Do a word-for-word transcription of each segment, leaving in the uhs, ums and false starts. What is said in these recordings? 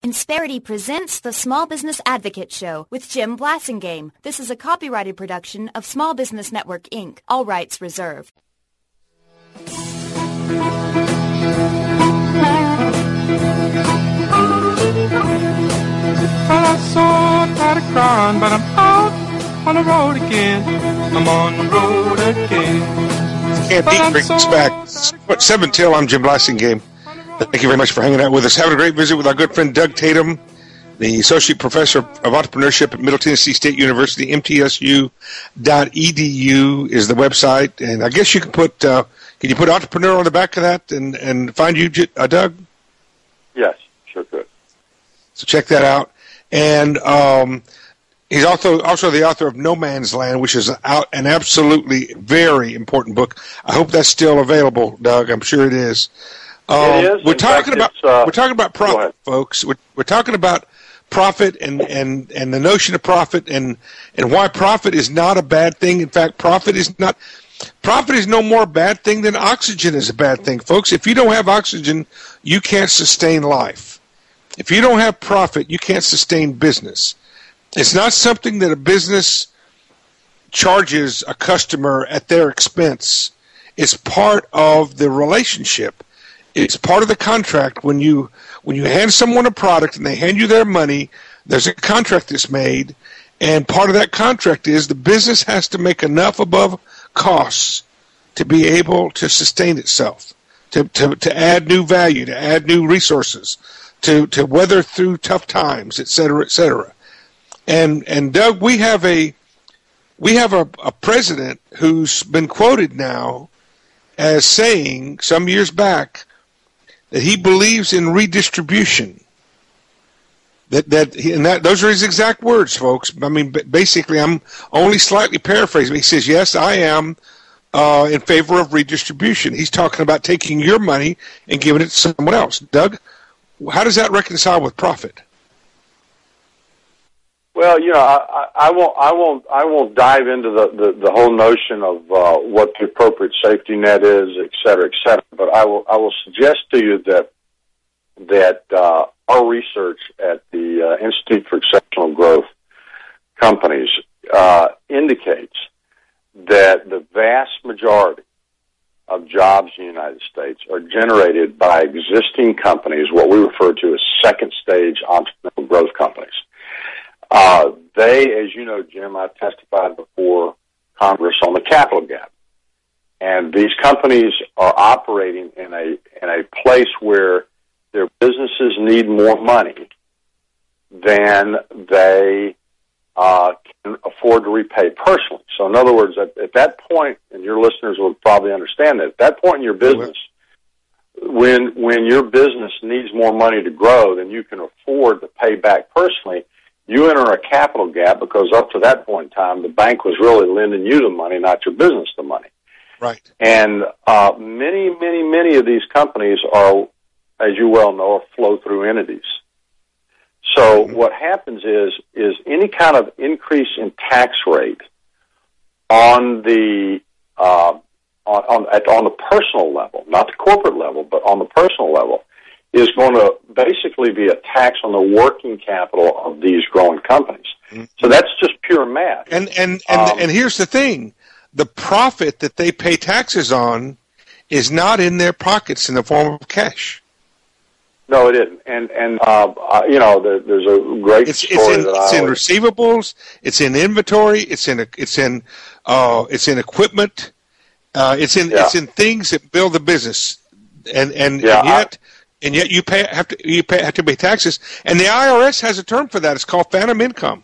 Insperity presents the Small Business Advocate Show with Jim Blasingame. This is a copyrighted production of Small Business Network, Incorporated. All rights reserved. Well, I'm so tired of crying, but I'm out on the road again. I'm on the road again. Can't beat brings us back. What, seven till, I'm Jim Blasingame. Thank you very much for hanging out with us. Having a great visit with our good friend Doug Tatum, the Associate Professor of Entrepreneurship at Middle Tennessee State University. M T S U dot E D U is the website. And I guess you can put, uh, can you put entrepreneur on the back of that and, and find you, uh, Doug? Yes, sure could. So check that out. And um, he's also also the author of No Man's Land, which is out, an absolutely very important book. I hope that's still available, Doug. I'm sure it is. Um, it is. We're In talking fact, about uh, we're talking about profit, folks. We're we're talking about profit and, and, and the notion of profit and, and why profit is not a bad thing. In fact, profit is not profit is no more a bad thing than oxygen is a bad thing, folks. If you don't have oxygen, you can't sustain life. If you don't have profit, you can't sustain business. It's not something that a business charges a customer at their expense. It's part of the relationship. It's part of the contract. When you when you hand someone a product and they hand you their money, there's a contract that's made, and part of that contract is the business has to make enough above costs to be able to sustain itself, to, to, to add new value, to add new resources, to, to weather through tough times, et cetera, et cetera. And and Doug, we have a we have a, a president who's been quoted now as saying some years back that he believes in redistribution. That that and that those are his exact words, folks. I mean, basically, I'm only slightly paraphrasing. He says, "Yes, I am uh, in favor of redistribution." He's talking about taking your money and giving it to someone else. Doug, how does that reconcile with profit? Well, you know, I, I won't, I won't, I won't dive into the, the, the whole notion of uh, what the appropriate safety net is, et cetera, et cetera. But I will, I will suggest to you that that uh, our research at the uh, Institute for Exceptional Growth Companies uh, indicates that the vast majority of jobs in the United States are generated by existing companies, what we refer to as second-stage entrepreneurial growth companies. Uh, they, as you know, Jim, I've testified before Congress on the capital gap. And these companies are operating in a, in a place where their businesses need more money than they, uh, can afford to repay personally. So in other words, at, at that point, and your listeners will probably understand that, at that point in your business, when, when your business needs more money to grow than you can afford to pay back personally, you enter a capital gap because up to that point in time, the bank was really lending you the money, not your business the money. Right. And uh, many, many, many of these companies are, as you well know, are flow-through entities. So mm-hmm. what happens is, is any kind of increase in tax rate on the uh, on on, at, on the personal level, not the corporate level, but on the personal level, is going to basically be a tax on the working capital of these growing companies. Mm-hmm. So that's just pure math. And and and, um, and here's the thing. The profit that they pay taxes on is not in their pockets in the form of cash. No, it isn't. And, and uh, you know, there, there's a great it's, story it's in, that it's I in always... receivables, it's in inventory, it's in, it's in, uh, it's in equipment, uh, it's in, yeah. it's in things that build the business. And, and, yeah, and yet... I, And yet you pay have to you pay have to pay taxes, and the I R S has a term for that. It's called phantom income.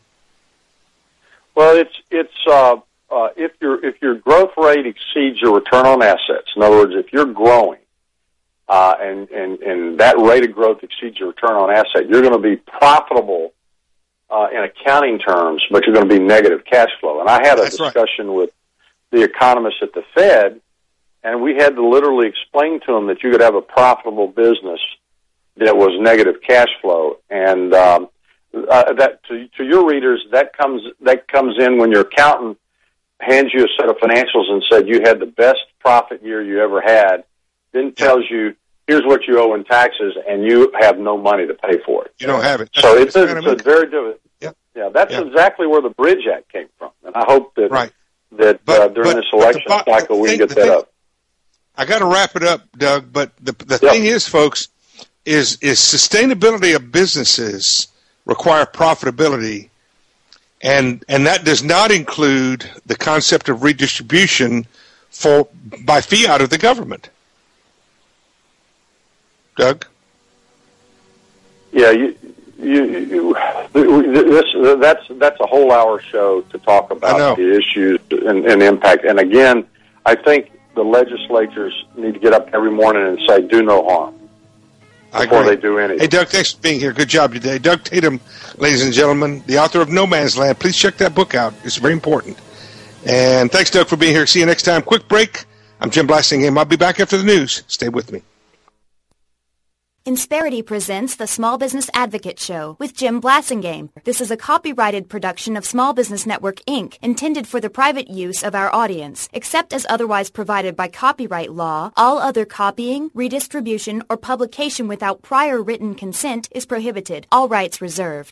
Well, it's it's uh, uh, if your if your growth rate exceeds your return on assets. In other words, if you're growing, uh, and and and that rate of growth exceeds your return on asset, you're going to be profitable uh, in accounting terms, but you're going to be negative cash flow. And I had a That's discussion right. with the economists at the Fed. And we had to literally explain to them that you could have a profitable business that was negative cash flow. And um, uh, that to, to your readers, that comes that comes in when your accountant hands you a set of financials and said you had the best profit year you ever had, then tells you here's what you owe in taxes, and you have no money to pay for it. You don't have it. So That's, it's, a, it's a very different. Yeah, yeah that's yeah. exactly where the Bridge Act came from, and I hope that right. that but, uh, during but, this election but the, cycle we thing, can get the that thing, up. I got to wrap it up, Doug. But the the Yep. thing is, folks, is is sustainability of businesses require profitability, and and that does not include the concept of redistribution for by fiat of the government. Doug? Yeah, you, you, you, this that's that's a whole hour show to talk about the issues and, and impact. And again, I think the legislatures need to get up every morning and say, "Do no harm," before they do anything. Hey, Doug, thanks for being here. Good job today. Doug Tatum, ladies and gentlemen, the author of No Man's Land. Please check that book out. It's very important. And thanks, Doug, for being here. See you next time. Quick break. I'm Jim Blasingame. I'll be back after the news. Stay with me. Insperity presents the Small Business Advocate Show with Jim Blasingame. This is a copyrighted production of Small Business Network, Incorporated, intended for the private use of our audience. Except as otherwise provided by copyright law, all other copying, redistribution, or publication without prior written consent is prohibited. All rights reserved.